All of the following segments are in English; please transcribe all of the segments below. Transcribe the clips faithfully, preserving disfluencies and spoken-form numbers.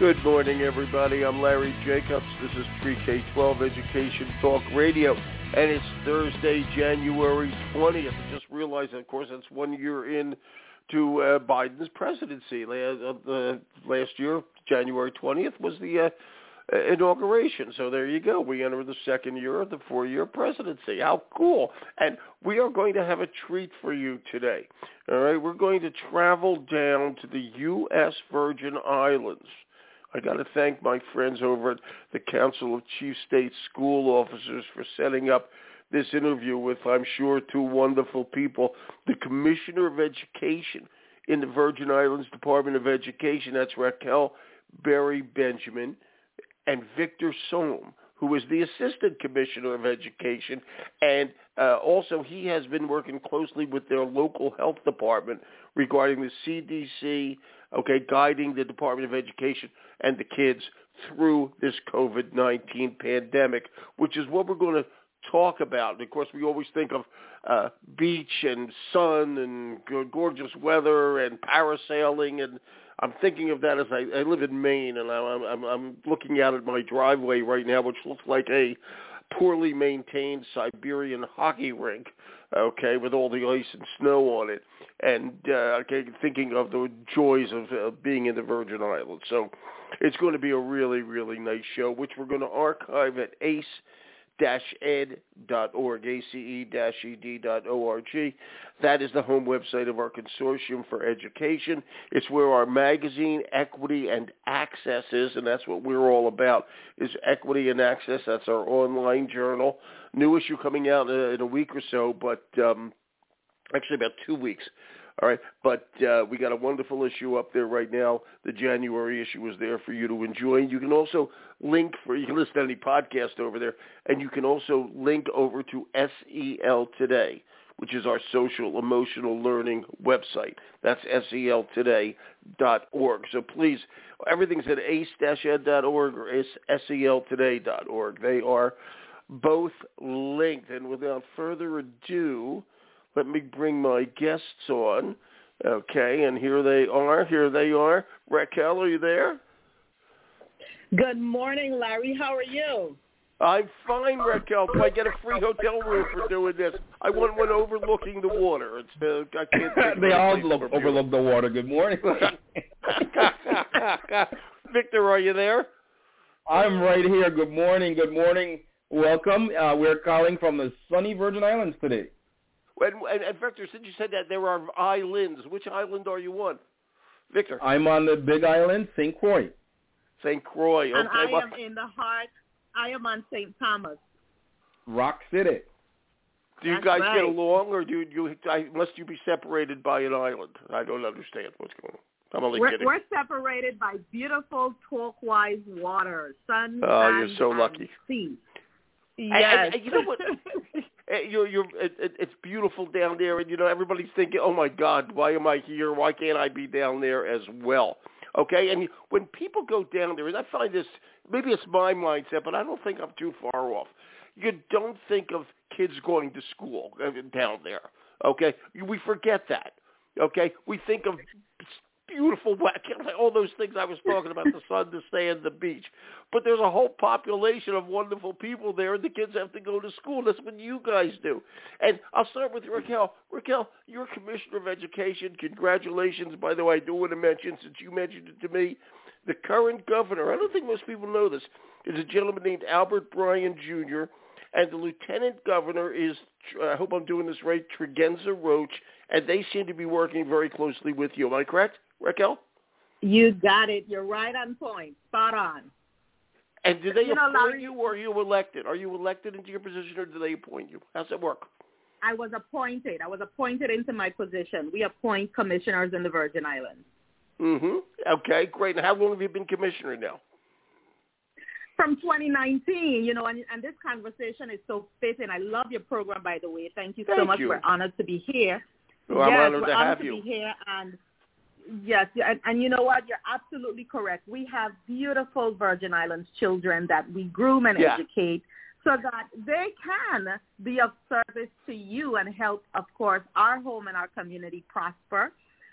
Good morning, everybody. I'm Larry Jacobs. This is Pre-K twelve Education Talk Radio, and it's Thursday, January twentieth. I just realized, of course, that's one year in to uh, Biden's presidency. Last, uh, last year, January twentieth, was the uh, inauguration. So there you go. We enter the second year of the four-year presidency. How cool. And we are going to have a treat for you today. All right, we're going to travel down to the U S Virgin Islands. I got to thank my friends over at the Council of Chief State School Officers for setting up this interview with, I'm sure, two wonderful people. The Commissioner of Education in the Virgin Islands Department of Education, that's Raquel Berry Benjamin, and Victor Sohm, who is the Assistant Commissioner of Education, and uh, also he has been working closely with their local health department regarding the C D C, okay, guiding the Department of Education and the kids through this COVID nineteen pandemic, which is what we're going to talk about. And of course, we always think of uh, beach and sun and gorgeous weather and parasailing, and I'm thinking of that as I, I live in Maine, and I'm, I'm, I'm looking out at my driveway right now, which looks like a poorly maintained Siberian hockey rink, okay, with all the ice and snow on it, and uh, okay, thinking of the joys of uh, being in the Virgin Islands. So it's going to be a really, really nice show, which we're going to archive at ace dash ed dot org, A C E E D dot O R G. That is the home website of our Consortium for Education. It's where our magazine, Equity and Access is, and that's what we're all about, is Equity and Access. That's our online journal. New issue coming out uh, in a week or so, but um, actually about two weeks. All right, but uh, we got a wonderful issue up there right now. The January issue is there for you to enjoy. You can also link for, you can listen to any podcast over there, and you can also link over to S E L Today, which is our social emotional learning website. That's S E L today dot org. So please, everything's at ace dash ed dot org or S E L today dot org. They are both linked. And without further ado, let me bring my guests on. Okay, and here they are. Here they are. Raquel, are you there? Good morning, Larry. How are you? I'm fine, Raquel. Do I get a free hotel room for doing this? I want one overlooking the water. It's uh, I can't think They all look, over overlook the water. Good morning. Victor, are you there? I'm right here. Good morning. Good morning. Welcome. Uh, we're calling from the sunny Virgin Islands today. And, and, and Victor, since you said that there are islands, which island are you on? Victor? I'm on the Big Island, Saint Croix. Saint Croix. Okay. And I well, am in the heart. I am on Saint Thomas. Rock City. Do you That's guys right. get along, or do you, I, must you be separated by an island? I don't understand what's going on. I'm only We're, kidding. we're separated by beautiful turquoise water, sun, Oh, sand, you're so and lucky. sea. And- Yes. and- and you know what? You're, you're, it, it, it's beautiful down there, and, you know, everybody's thinking, oh, my God, why am I here? Why can't I be down there as well? Okay, and when people go down there, and I find this, maybe it's my mindset, but I don't think I'm too far off. You don't think of kids going to school down there, okay? We forget that, okay? We think of beautiful, all those things I was talking about, the sun, the sand, the beach. But there's a whole population of wonderful people there, and the kids have to go to school. That's what you guys do. And I'll start with Raquel. Raquel, you're Commissioner of Education. Congratulations. By the way, I do want to mention, since you mentioned it to me, the current governor, I don't think most people know this, is a gentleman named Albert Bryan Junior, and the lieutenant governor is, I hope I'm doing this right, Tregenza Roach, and they seem to be working very closely with you. Am I correct, Raquel? You got it. You're right on point. Spot on. And do they You know, appoint Larry- you, or are you elected? Are you elected into your position, or do they appoint you? How's that work? I was appointed. I was appointed into my position. We appoint commissioners in the Virgin Islands. Mm-hmm. Okay, great. And how long have you been commissioner now? From twenty nineteen, you know, and, and this conversation is so fitting. I love your program, by the way. Thank you so Thank much. you. We're honored to be here. Well, I'm yes, honored we're to honored have to you. be here, and yes, and, and you know what? You're absolutely correct. We have beautiful Virgin Islands children that we groom and Yeah. educate so that they can be of service to you and help, of course, our home and our community prosper.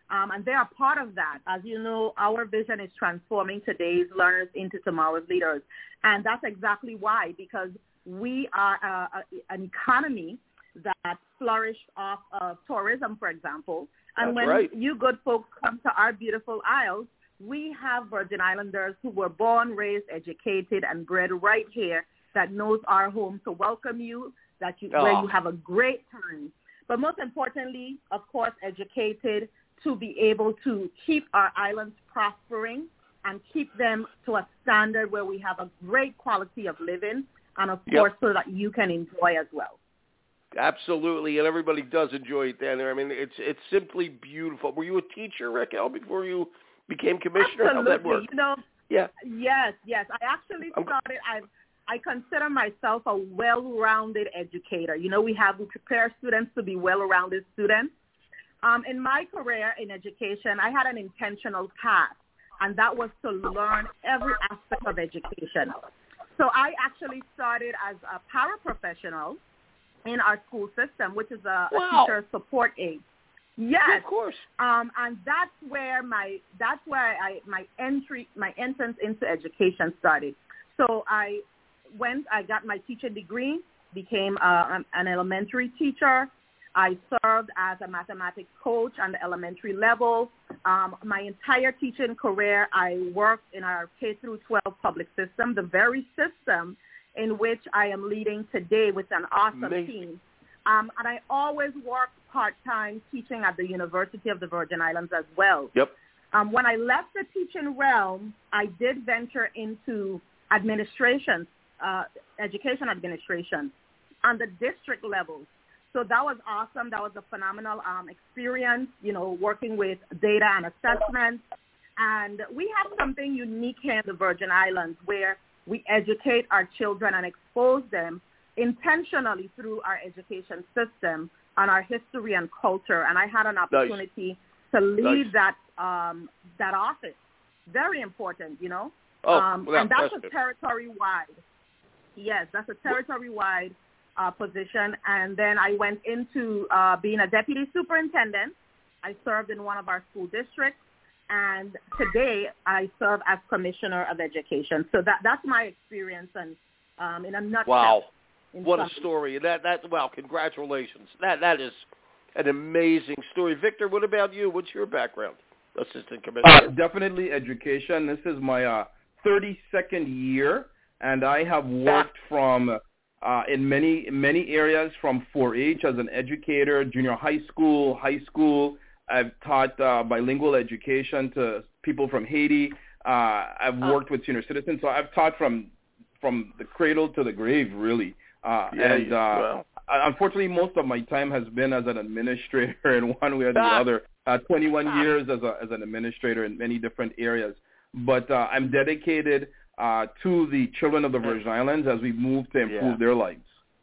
Um, and they are part of that. As you know, our vision is transforming today's learners into tomorrow's leaders. And that's exactly why, because we are uh, a, an economy that flourished off of tourism, for example. And That's when right. you good folks come to our beautiful Isles, we have Virgin Islanders who were born, raised, educated, and bred right here that knows our home to welcome you, that you, oh. where you have a great time. But most importantly, of course, educated to be able to keep our islands prospering and keep them to a standard where we have a great quality of living, and of yep. course, so that you can enjoy as well. Absolutely, and everybody does enjoy it down there. I mean, it's it's simply beautiful. Were you a teacher, Raquel, before you became commissioner? Absolutely. How'd that work? You know, yeah. Yes, yes. I actually started, I I consider myself a well-rounded educator. You know, we have, we prepare students to be well-rounded students. Um, in my career in education, I had an intentional path, and that was to learn every aspect of education. So I actually started as a paraprofessional in our school system, which is a, wow. a teacher support aide. Yes, yeah, of course. Um, and that's where my that's where I my entry my entrance into education started. So I went, I got my teaching degree, became uh, an elementary teacher. I served as a mathematics coach on the elementary level. Um, my entire teaching career, I worked in our K through twelve public system, the very system in which I am leading today with an awesome Amazing. team. Um, and I always worked part-time teaching at the University of the Virgin Islands as well. Yep. Um, when I left the teaching realm, I did venture into administration, uh, education administration on the district level. So that was awesome. That was a phenomenal um, experience, you know, working with data and assessment. And we have something unique here in the Virgin Islands where we educate our children and expose them intentionally through our education system on our history and culture. And I had an opportunity nice. to lead nice. that um, that office. Very important, you know. Oh, um, well, and that's that's a territory-wide. Yes, that's a territory-wide uh, position. And then I went into uh, being a deputy superintendent. I served in one of our school districts. And today I serve as commissioner of education. So that that's my experience, and um, in a nutshell. Wow, what some... a story! That that wow, congratulations. That that is an amazing story. Victor, what about you? What's your background? Assistant commissioner. Uh, definitely education. This is my uh, thirty-second year, and I have worked from uh, in many many areas, from four H as an educator, junior high school, high school. I've taught uh, bilingual education to people from Haiti. Uh, I've worked with senior citizens, so I've taught from from the cradle to the grave, really. Uh, yeah, and uh, wow. unfortunately, most of my time has been as an administrator in one way or the ah. other. Uh, twenty-one ah. years as a as an administrator in many different areas. But uh, I'm dedicated uh, to the children of the Virgin Islands as we move to improve yeah. their lives.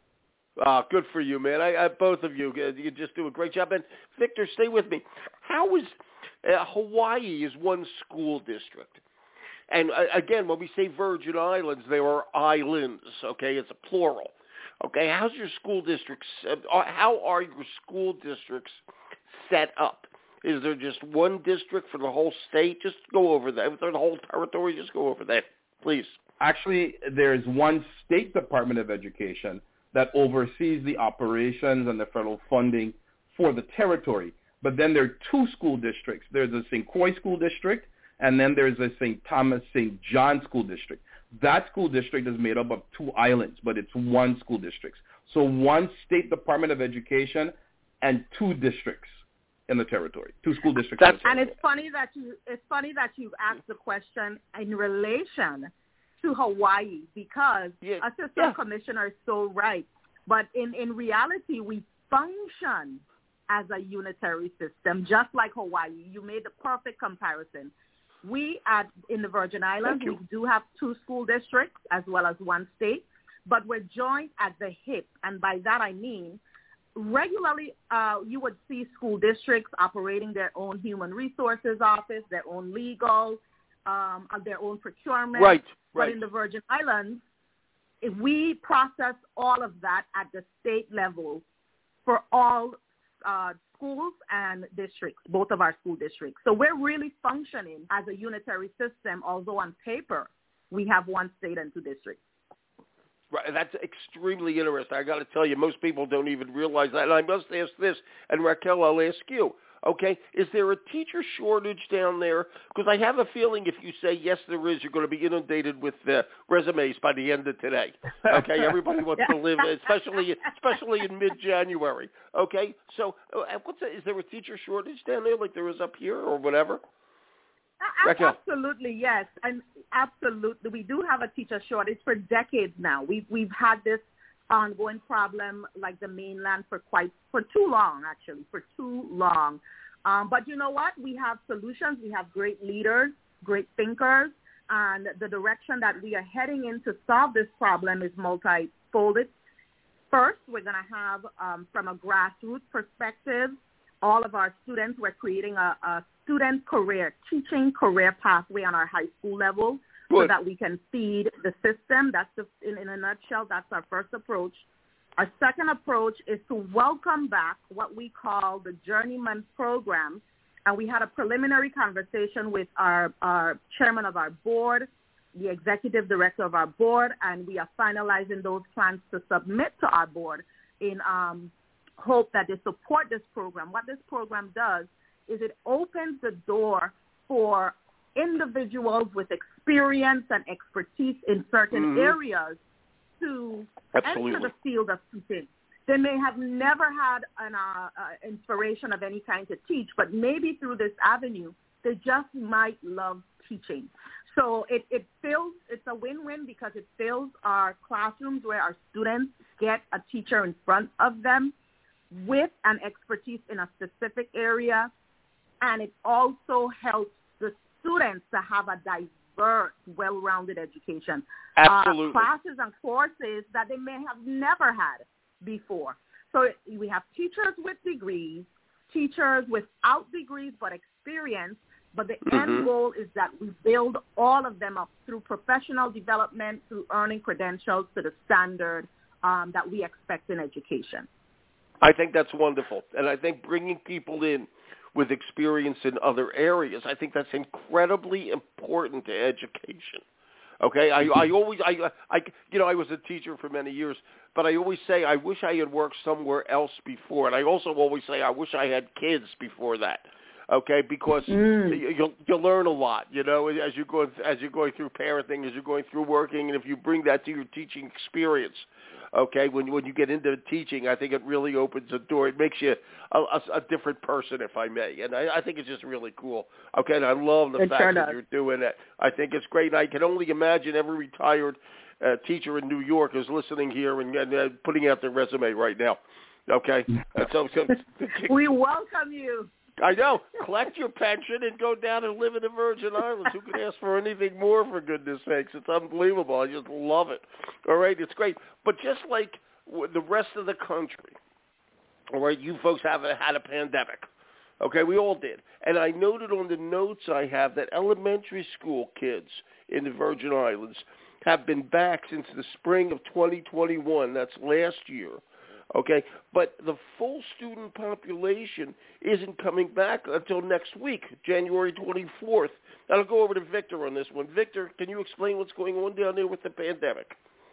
Ah, good for you, man. I, I both of you, you just do a great job. And Victor, stay with me. How is uh, Hawaii is one school district, and uh, again, when we say Virgin Islands, there are islands. Okay, it's a plural. Okay, how's your school districts? Uh, how are your school districts set up? Is there just one district for the whole state? Just go over that. If there's the whole territory, just go over that, please. Actually, there's one state Department of Education that oversees the operations and the federal funding for the territory. But then there are two school districts. There's a Saint Croix School District, and then there's a Saint Thomas, Saint John School District. That school district is made up of two islands, but it's one school district. So one state Department of Education and two districts in the territory, two school districts. That's, in the and it's funny that you it's funny that you asked the question in relation to Hawaii, because yeah. Assistant yeah. Commissioner is so right. But in, in reality, we function as a unitary system, just like Hawaii. You made the perfect comparison. We at in the Virgin Islands, we do have two school districts as well as one state, but we're joined at the hip. And by that I mean, regularly uh, you would see school districts operating their own human resources office, their own legal, um, their own procurement. Right, but right. in the Virgin Islands, if we process all of that at the state level for all uh, schools and districts, both of our school districts. So we're really functioning as a unitary system, although on paper we have one state and two districts. Right, that's extremely interesting. I got to tell you, most people don't even realize that. And I must ask this, and Raquel, I'll ask you. Okay, is there a teacher shortage down there? Because I have a feeling if you say yes, there is, you're going to be inundated with uh, resumes by the end of today. Okay, everybody wants to live, especially especially in mid-January. Okay, so uh, what's a, is there a teacher shortage down there, like there is up here, or whatever? Uh, absolutely, yes, and absolutely, we do have a teacher shortage for decades now. We've we've had this ongoing problem like the mainland for quite for too long, actually, for too long. Um, but you know what? We have solutions. We have great leaders, great thinkers, and the direction that we are heading in to solve this problem is multi-folded. First, we're going to have, um, from a grassroots perspective, all of our students, we're creating a, a student career, teaching career pathway on our high school level. Good. So that we can feed the system. That's the, in, in a nutshell, that's our first approach. Our second approach is to welcome back what we call the Journeyman Program. And we had a preliminary conversation with our, our chairman of our board, the executive director of our board, and we are finalizing those plans to submit to our board in um, hope that they support this program. What this program does is it opens the door for individuals with experience and expertise in certain mm-hmm. areas to Absolutely. enter the field of teaching. They may have never had an uh, uh, inspiration of any kind to teach, but maybe through this avenue, they just might love teaching. So it, it fills, it's a win-win because it fills our classrooms where our students get a teacher in front of them with an expertise in a specific area, and it also helps the students to have a diverse, well-rounded education. Absolutely. Uh, classes and courses that they may have never had before. So we have teachers with degrees, teachers without degrees but experience, but the mm-hmm. end goal is that we build all of them up through professional development, through earning credentials to the standard um, that we expect in education. I think that's wonderful. And I think bringing people in with experience in other areas, I think that's incredibly important to education. Okay, I, I always, I, I, you know, I was a teacher for many years, but I always say I wish I had worked somewhere else before, and I also always say I wish I had kids before that. Okay, because mm. you, you'll you'll learn a lot, you know, as you go as you're going through parenting, as you're going through working, and if you bring that to your teaching experience. Okay, when when you get into teaching, I think it really opens a door. It makes you a, a, a different person, if I may, and I, I think it's just really cool. Okay, and I love the it fact sure that does. you're doing it. I think it's great. And I can only imagine every retired uh, teacher in New York is listening here and, and uh, putting out their resume right now. Okay, and so, so we welcome you. I know. Collect your pension and go down and live in the Virgin Islands. Who could ask for anything more, for goodness sakes? It's unbelievable. I just love it. All right, it's great. But just like the rest of the country, all right, you folks have had a pandemic. Okay, we all did. And I noted on the notes I have that elementary school kids in the Virgin Islands have been back since the spring of twenty twenty-one. That's last year. Okay, but the full student population isn't coming back until next week, January twenty-fourth. I'll go over to Victor on this one. Victor, can you explain what's going on down there with the pandemic?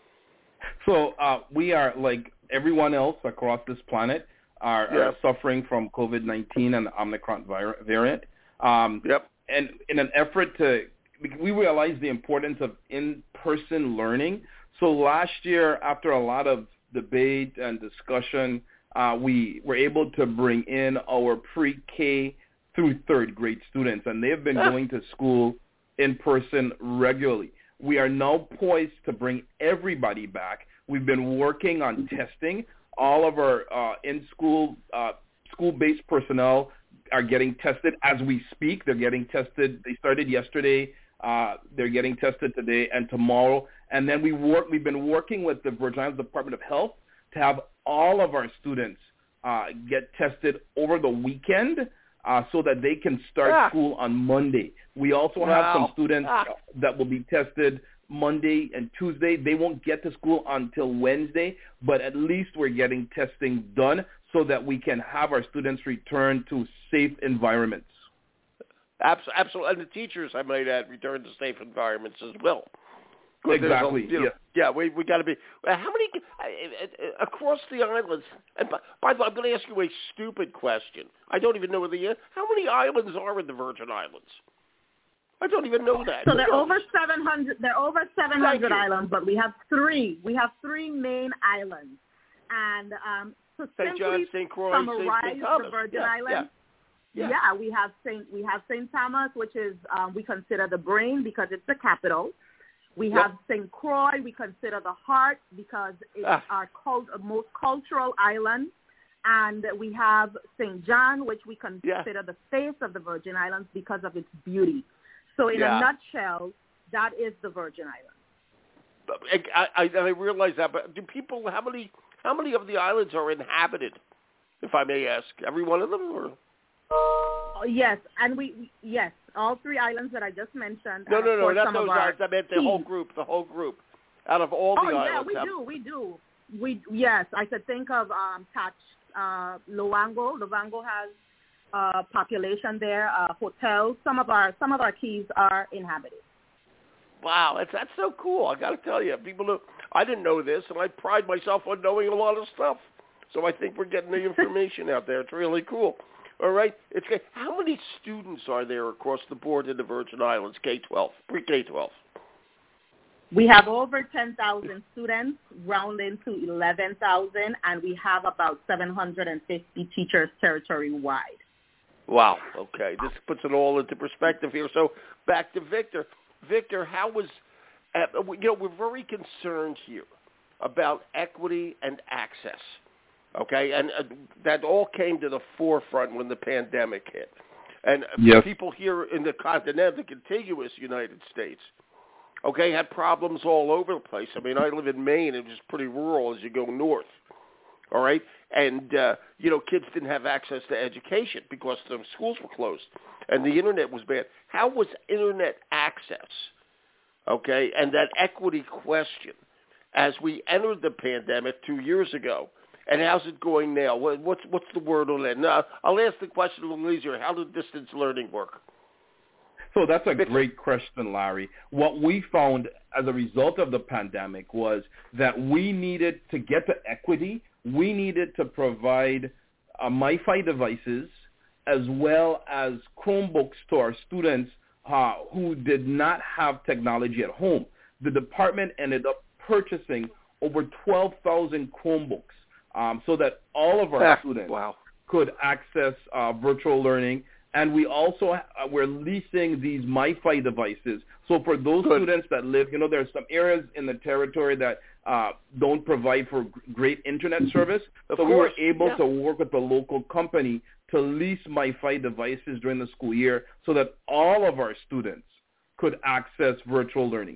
So uh, we are, like everyone else across this planet, are, yeah. are suffering from COVID nineteen and the Omicron variant. Um, yep. And in an effort to, we realize the importance of in-person learning. So last year, after a lot of debate and discussion, uh, we were able to bring in our pre-K through third grade students, and they've been going to school in person regularly. We are now poised to bring everybody back. We've been working on testing. All of our uh, in-school, uh, school-based personnel are getting tested as we speak. They're getting tested. They started yesterday. Uh, they're getting tested today and tomorrow. And then we work, we've been working with the Virgin Islands Department of Health to have all of our students uh, get tested over the weekend uh, so that they can start ah. school on Monday. We also wow. have some students ah. that will be tested Monday and Tuesday. They won't get to school until Wednesday, but at least we're getting testing done so that we can have our students return to safe environments. Absolutely. And the teachers, I might add, return to safe environments as well. Exactly. A, you know, yeah. yeah, we we got to be. How many uh, across the islands? And by, by the way, I'm going to ask you a stupid question. I don't even know the how many islands are in the Virgin Islands. I don't even know that. So they're over seven hundred. They're over seven hundred islands, but we have three. We have three main islands, and um, to Saint John, Saint Croix, summarize Saint Thomas. the Virgin yeah, Islands. Yeah. Yeah. yeah, we have Saint we have Saint Thomas, which is um, we consider the brain because it's the capital. We yep. have Saint Croix. We consider the heart because it's ah. our cult, most cultural island. And we have Saint John, which we consider yeah. the face of the Virgin Islands because of its beauty. So in yeah. a nutshell, that is the Virgin Islands. I, I, I realize that, but do people, how many how many of the islands are inhabited, if I may ask? Every one of them? Or? Oh, yes, and we, yes, all three islands that I just mentioned. No, no, no, not those islands. I meant the whole group, the whole group. Out of all the oh, islands. Oh, yeah, we have... do, we do. We Yes, I could think of um, Touch, uh, Luango. Luango has uh, population there, uh, hotels. Some of our some of our keys are inhabited. Wow, that's that's so cool. I got to tell you, people know. I didn't know this, and I pride myself on knowing a lot of stuff. So I think we're getting the information out there. It's really cool. All right, it's how many students are there across the board in the Virgin Islands? K twelve, pre-K twelve. We have over ten thousand students, rounding to eleven thousand, and we have about seven hundred fifty teachers territory-wide. Wow. Okay, this puts it all into perspective here. So back to Victor. Victor, how was, uh, you know, we're very concerned here about equity and access, okay? And uh, that all came to the forefront when the pandemic hit. And yes. people here in the continental, the contiguous United States, okay, had problems all over the place. I mean, I live in Maine, and it's pretty rural as you go north, all right? And, uh, you know, kids didn't have access to education because the schools were closed and the Internet was bad. How was Internet access, okay, and that equity question as we entered the pandemic two years ago, and how's it going now? What's, what's the word on that? Now, I'll ask the question a little easier. How did distance learning work? So that's a great question, Larry. What we found as a result of the pandemic was that we needed to get to equity. We needed to provide uh, MiFi devices as well as Chromebooks to our students uh, who did not have technology at home. The department ended up purchasing over twelve thousand Chromebooks um, so that all of our ah, students wow. could access uh, virtual learning. And we also, uh, we're leasing these MiFi devices. So for those Good. students that live, you know, there's some areas in the territory that uh, don't provide for great Internet service. Of so course. we were able yeah. to work with the local company to lease MiFi devices during the school year so that all of our students could access virtual learning.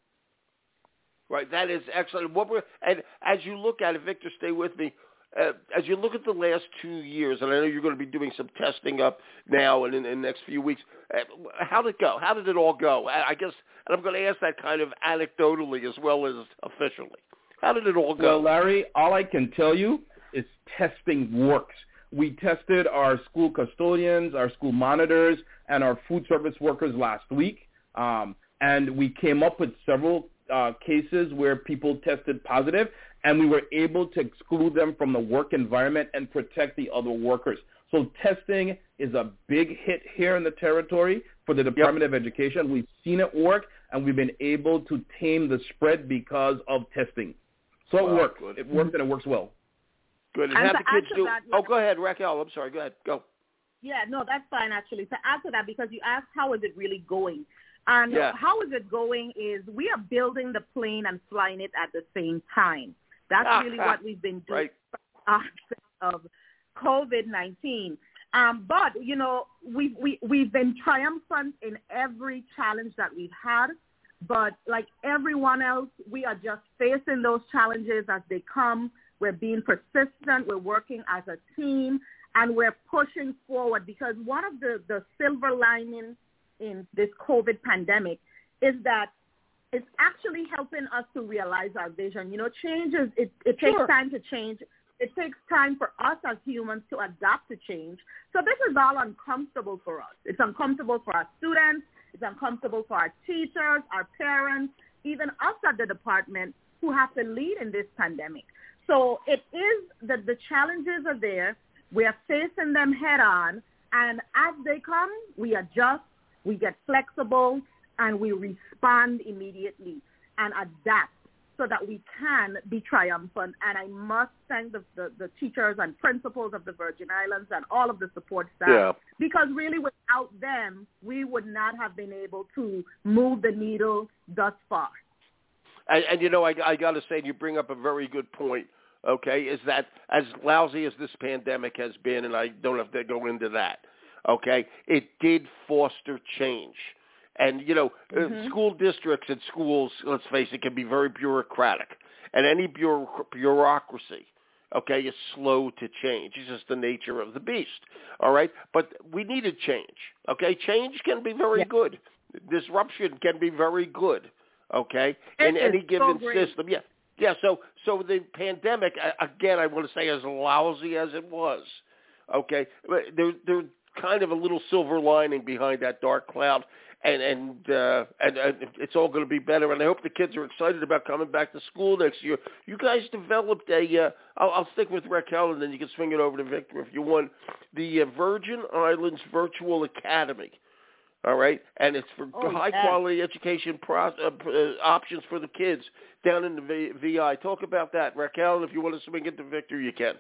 Right, that is excellent. What we're, and as you look at it, Victor, stay with me. Uh, as you look at the last two years, and I know you're going to be doing some testing up now and in, in the next few weeks, uh, how did it go? How did it all go? I, I guess, and I'm going to ask that kind of anecdotally as well as officially. How did it all go? Well, Larry, all I can tell you is testing works. We tested our school custodians, our school monitors, and our food service workers last week, um, and we came up with several uh, cases where people tested positive, and we were able to exclude them from the work environment and protect the other workers. So testing is a big hit here in the territory for the Department yep. of Education. We've seen it work, and we've been able to tame the spread because of testing. So wow, it works. Good. It works, and it works well. Good. And, and how the kids do? That, oh, go ahead, Raquel. I'm sorry. Go ahead. Go. Yeah, no, that's fine, actually. To add to that, because you asked how is it really going. And yeah. how is it going is we are building the plane and flying it at the same time. That's ah, really ah, what we've been doing right. of COVID nineteen. Um, but, you know, we, we, we've been triumphant in every challenge that we've had. But like everyone else, we are just facing those challenges as they come. We're being persistent. We're working as a team. And we're pushing forward because one of the, the silver linings in this COVID pandemic is that it's actually helping us to realize our vision. You know, change is, it, it sure. takes time to change, It takes time for us as humans to adapt to change. So this is all uncomfortable for us. It's uncomfortable for our students. It's uncomfortable for our teachers, our parents, even us at the department who have to lead in this pandemic. So it is that the challenges are there. We are facing them head on. And as they come, we adjust, we get flexible, and we respond immediately and adapt so that we can be triumphant. And I must thank the, the, the teachers and principals of the Virgin Islands and all of the support staff, yeah. because really without them, we would not have been able to move the needle thus far. And, and you know, I, I got to say, you bring up a very good point, okay, is that as lousy as this pandemic has been, and I don't have to go into that, okay, it did foster change. And, you know, mm-hmm. uh, school districts and schools, let's face it, can be very bureaucratic. And any bureau- bureaucracy, okay, is slow to change. It's just the nature of the beast, all right? But we needed change, okay? Change can be very yeah. good. Disruption can be very good, okay, it in any given so system. Yeah, yeah. So, so the pandemic, again, I want to say as lousy as it was, okay, there, there's kind of a little silver lining behind that dark cloud. And and, uh, and and it's all going to be better. And I hope the kids are excited about coming back to school next year. You guys developed a. Uh, I'll, I'll stick with Raquel, and then you can swing it over to Victor if you want. The uh, Virgin Islands Virtual Academy. All right, and it's for oh, high yeah. quality education pro- uh, uh, options for the kids down in the v- VI. Talk about that, Raquel. And if you want to swing it to Victor, you can.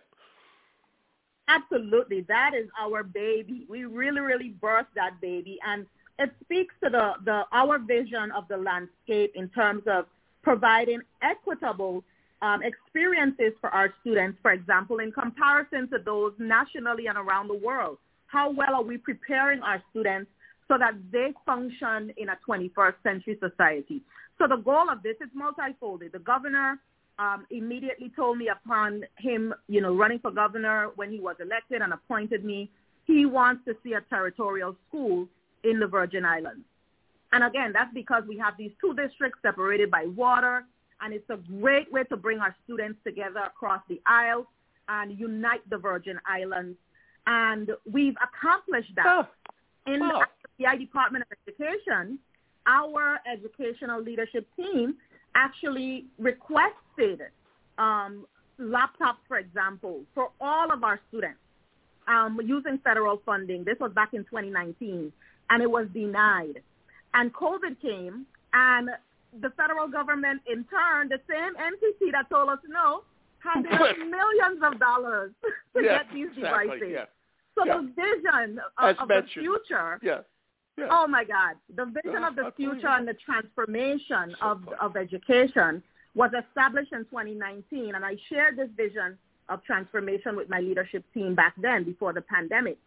Absolutely, that is our baby. We really, really birthed that baby, and it speaks to the, the our vision of the landscape in terms of providing equitable um, experiences for our students, for example, in comparison to those nationally and around the world. How well are we preparing our students so that they function in a twenty-first century society? So the goal of this is multifolded. The governor um, immediately told me upon him, you know, running for governor when he was elected and appointed me, he wants to see a territorial school in the Virgin Islands. And again, that's because we have these two districts separated by water, and it's a great way to bring our students together across the aisle and unite the Virgin Islands. And we've accomplished that. Oh. In oh. the I Department of Education, our educational leadership team actually requested um, laptops, for example, for all of our students um, using federal funding. This was back in twenty nineteen. And it was denied. And COVID came, and the federal government, in turn, the same entity that told us no, handed us millions of dollars to yeah, get these exactly, devices. Yeah. So yeah. the vision of, of the future, yeah. Yeah. oh, my God, the vision yeah, of the absolutely. future and the transformation so of, of education was established in twenty nineteen, and I shared this vision of transformation with my leadership team back then before the pandemic.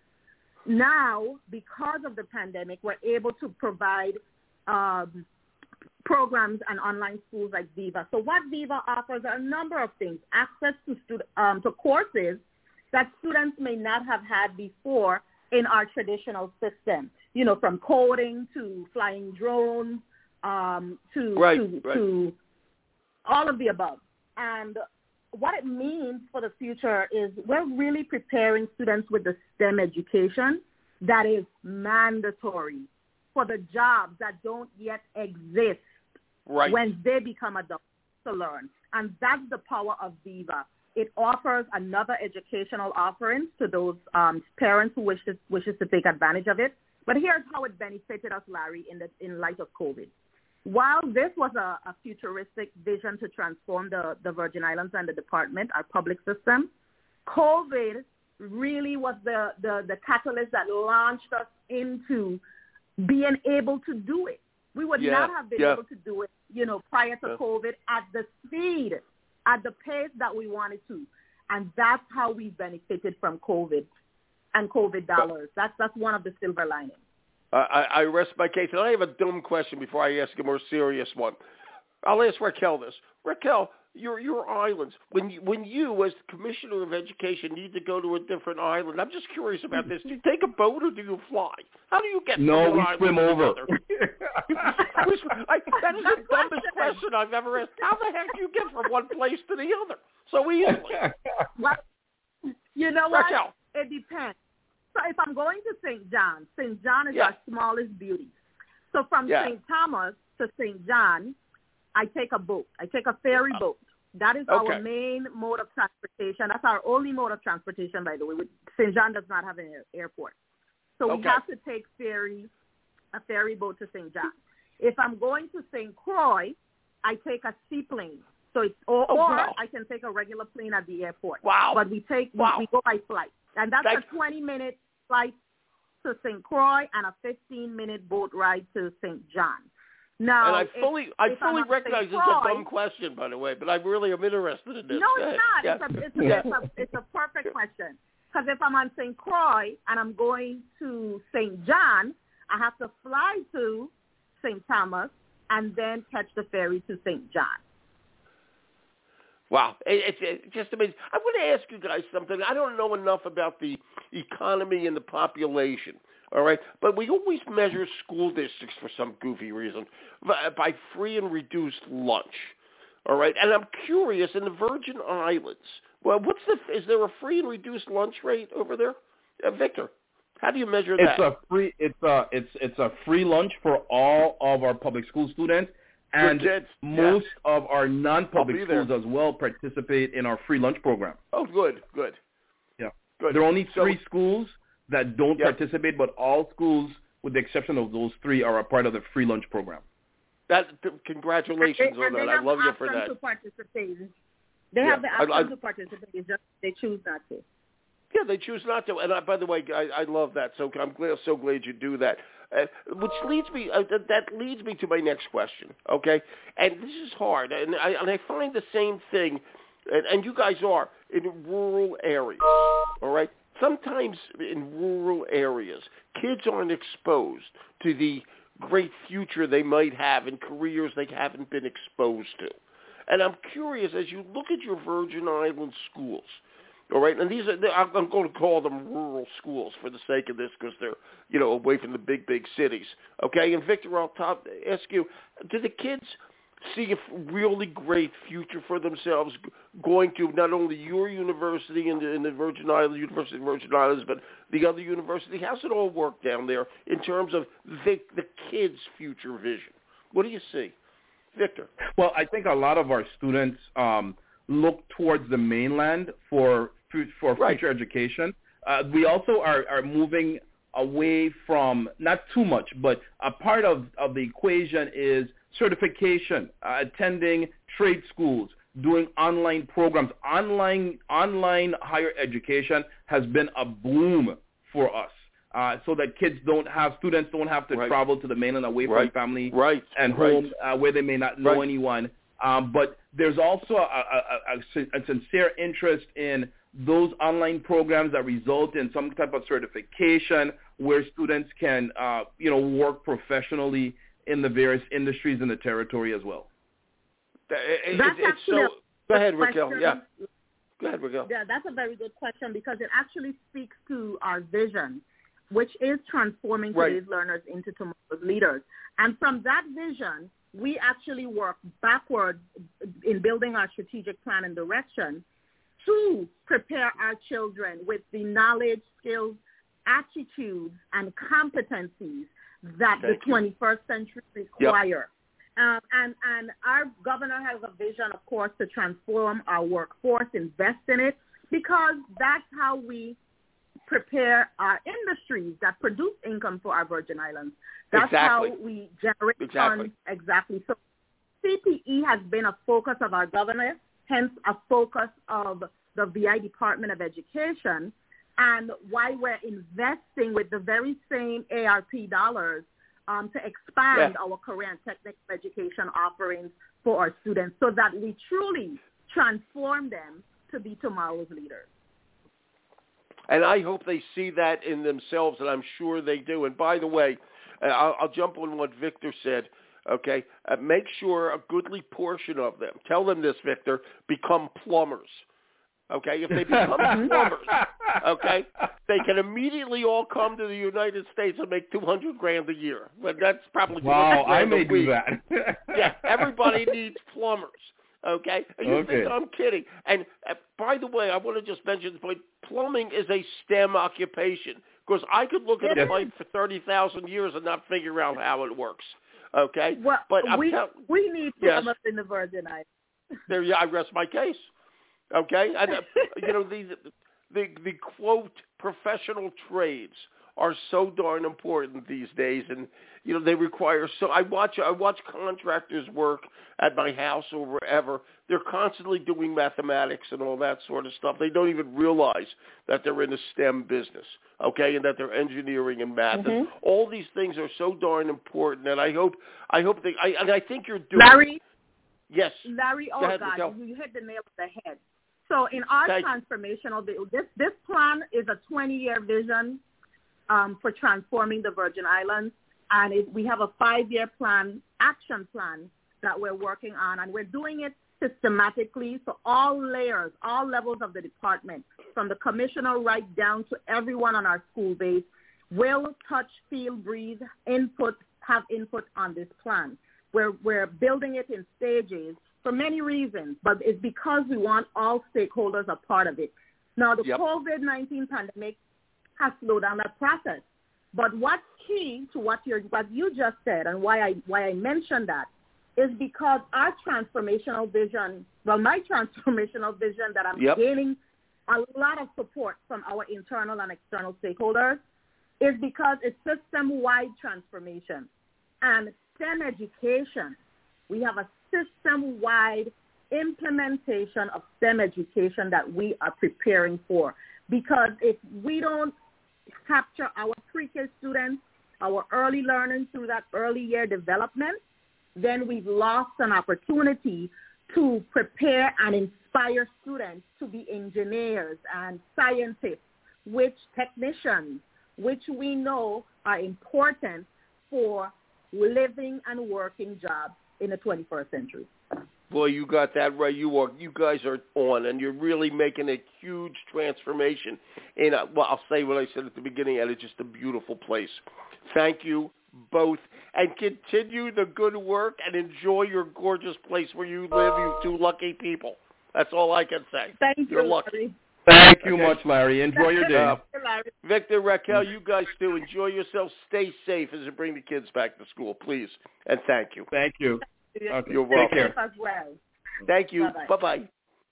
Now, because of the pandemic, we're able to provide um, programs and online schools like Viva. So what Viva offers are a number of things: access to stud- um, to courses that students may not have had before in our traditional system. You know, from coding to flying drones um, to right, to, right. to all of the above. And what it means for the future is we're really preparing students with the STEM education that is mandatory for the jobs that don't yet exist right. when they become adults to learn. And that's the power of Viva. It offers another educational offering to those um, parents who wish to, wishes to take advantage of it. But here's how it benefited us, Larry, in, the, in light of COVID. While this was a, a futuristic vision to transform the, the Virgin Islands and the department, our public system, COVID really was the, the, the catalyst that launched us into being able to do it. We would yeah, not have been yeah. able to do it, you know, prior to yeah. COVID at the speed, at the pace that we wanted to. And that's how we benefited from COVID and COVID dollars. That's, that's one of the silver linings. Uh, I, I rest my case. And I have a dumb question before I ask a more serious one. I'll ask Raquel this. Raquel, your your islands. When you, when you, as the Commissioner of Education, need to go to a different island, I'm just curious about this. Do you take a boat or do you fly? How do you get no, from one we island swim to over. another? I, that is the dumbest question I've ever asked. How the heck do you get from one place to the other so easily? Well, you know what? Raquel. It depends. So if I'm going to Saint John, Saint John is Yeah. our smallest beauty. So from Yeah. Saint Thomas to Saint John, I take a boat. I take a ferry Oh. boat. That is Okay. our main mode of transportation. That's our only mode of transportation, by the way. Saint John does not have an air- airport. So Okay. we have to take ferry, a ferry boat to Saint John. If I'm going to Saint Croix, I take a seaplane. So it's, or, Oh, or wow. I can take a regular plane at the airport. Wow. But we take we, Wow. we go by flight. And that's Thank- a twenty-minute flight to Saint Croix and a fifteen-minute boat ride to Saint John. Now, And I if, fully, I if I'm fully on recognize Saint it's Croix, a dumb question, by the way, but I really am interested in this. no, Go it's ahead. not. Yeah. It's, a, it's, a, Yeah. it's, a, it's a perfect question. Because if I'm on Saint Croix and I'm going to Saint John, I have to fly to Saint Thomas and then catch the ferry to Saint John. Wow. It, it, it just amazing. I want to ask you guys something. I don't know enough about the economy and the population, all right? But we always measure school districts for some goofy reason by, by free and reduced lunch, all right? And I'm curious, in the Virgin Islands, well, what's the, is there a free and reduced lunch rate over there? Uh, Victor, how do you measure It's that? a free. It's a it's it's a free lunch for all of our public school students, and kids, most yeah. of our non-public I'll be there. schools as well participate in our free lunch program. Oh, good, good. Yeah, Good. there are only So- three schools that don't Yep. participate, but all schools, with the exception of those three, are a part of the free lunch program. That, congratulations and they, on that. and they I have love the you for option that. to participate. They Yeah. have the I- option I- to participate. It's just they choose not to. Yeah, they choose not to. And I, by the way, I, I love that. So I'm glad, so glad you do that. Uh, which leads me, uh, that, that leads me to my next question. Okay, and this is hard, and I, and I find the same thing, and, and you guys are in rural areas. All right, sometimes in rural areas, kids aren't exposed to the great future they might have in careers they haven't been exposed to. And I'm curious, as you look at your Virgin Islands schools, all right, and these are, I'm going to call them rural schools for the sake of this because they're, you know, away from the big, big cities. Okay, and Victor, I'll top, ask you, do the kids see a really great future for themselves going to not only your university in the, in the Virgin Islands, University of Virgin Islands, but the other university? How's it all work down there in terms of the, the kids' future vision? What do you see? Victor? Well, I think a lot of our students um, look towards the mainland for for Right. future education. Uh, we also are, are moving away from, not too much, but a part of, of the equation is certification, uh, attending trade schools, doing online programs. Online online higher education has been a boom for us. Uh, so that kids don't have, students don't have to Right. travel to the mainland away Right. from family Right. and Right. home uh, where they may not know Right. anyone. Um, but there's also a, a, a, a sincere interest in those online programs that result in some type of certification where students can, uh, you know, work professionally in the various industries in the territory as well. It, it, That's it's actually so. a Go ahead, good Raquel. question. Yeah. Go ahead, Raquel. Yeah, that's a very good question because it actually speaks to our vision, which is transforming Right. today's learners into tomorrow's leaders. And from that vision, we actually work backwards in building our strategic plan and direction to prepare our children with the knowledge, skills, attitudes, and competencies that Thank the you. twenty-first century require. Um, and, and our governor has a vision, of course, to transform our workforce, invest in it, because that's how we prepare our industries that produce income for our Virgin Islands. That's Exactly. how we generate Exactly. funds. Exactly. So C P E has been a focus of our governor, hence a focus of the V I Department of Education, and why we're investing with the very same A R P dollars um, to expand Yeah. our career and technical education offerings for our students so that we truly transform them to be tomorrow's leaders. And I hope they see that in themselves, and I'm sure they do. And by the way, uh, I'll, I'll jump on what Victor said. okay, uh, make sure a goodly portion of them, tell them this, Victor, become plumbers. Okay, if they become plumbers, okay, they can immediately all come to the United States and make two hundred grand a year. But that's probably wow. I may do that. Yeah, everybody needs plumbers. Okay, and you okay. think I'm kidding? And uh, by the way, I want to just mention this point: plumbing is a STEM occupation. Because I could look at a pipe for thirty thousand years and not figure out how it works. Okay, well, but I'm we tell- we need plumbers yes. in the Virgin Islands. There, yeah, I rest my case. Okay, and, uh, you know the, the the quote professional trades are so darn important these days, and you know they require. So I watch I watch contractors work at my house or wherever. They're constantly doing mathematics and all that sort of stuff. They don't even realize that they're in a STEM business, okay, and that they're engineering and math. Mm-hmm. And all these things are so darn important. And I hope I hope they. I, and I think you're doing. Larry. Yes. Larry, oh ahead, God, Michelle. you hit the nail on the head. So in our Thank transformational, this this plan is a twenty-year vision um, for transforming the Virgin Islands, and it, we have a five-year plan, action plan that we're working on, and we're doing it systematically. So all layers, all levels of the department, from the commissioner right down to everyone on our school base, will touch, feel, breathe, input, have input on this plan. We're we're building it in stages. For many reasons, but it's because we want all stakeholders a part of it. Now, the yep. COVID nineteen pandemic has slowed down that process. But what's key to what, you're, what you just said and why I, why I mentioned that is because our transformational vision, well, my transformational vision that I'm yep. gaining a lot of support from our internal and external stakeholders is because it's system-wide transformation. And STEM education, we have a system-wide implementation of STEM education that we are preparing for. Because if we don't capture our pre-K students, our early learners through that early year development, then we've lost an opportunity to prepare and inspire students to be engineers and scientists, which technicians, which we know are important for living and working jobs in the twenty-first century. Boy, you got that right. You are, you guys are on, and you're really making a huge transformation in, a, well, I'll say what I said at the beginning, and it's just a beautiful place. Thank you both, and continue the good work and enjoy your gorgeous place where you live, you two lucky people. That's all I can say. Thank you're you, lucky. Larry. Thank you okay. much, Larry. Enjoy your day. Uh, Victor, Raquel, you guys too. Enjoy yourselves. Stay safe as you bring the kids back to school, please. And thank you. Thank you. Okay. You're welcome. Take care as well. Thank you. Bye-bye. Bye-bye.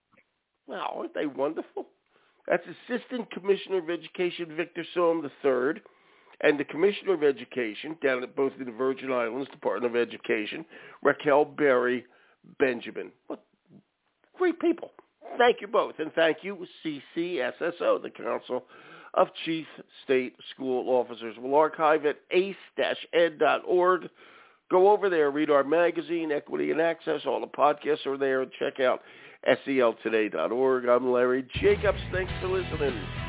Wow, aren't they wonderful? That's Assistant Commissioner of Education Victor Soam the third and the Commissioner of Education down at both the Virgin Islands Department of Education, Raquel Berry Benjamin. What great people. Thank you both, and thank you, C C S S O, the Council of Chief State School Officers. We'll archive at ace dash ed dot org. Go over there, read our magazine, Equity and Access. All the podcasts are there. Check out S E L today dot org. I'm Larry Jacobs. Thanks for listening.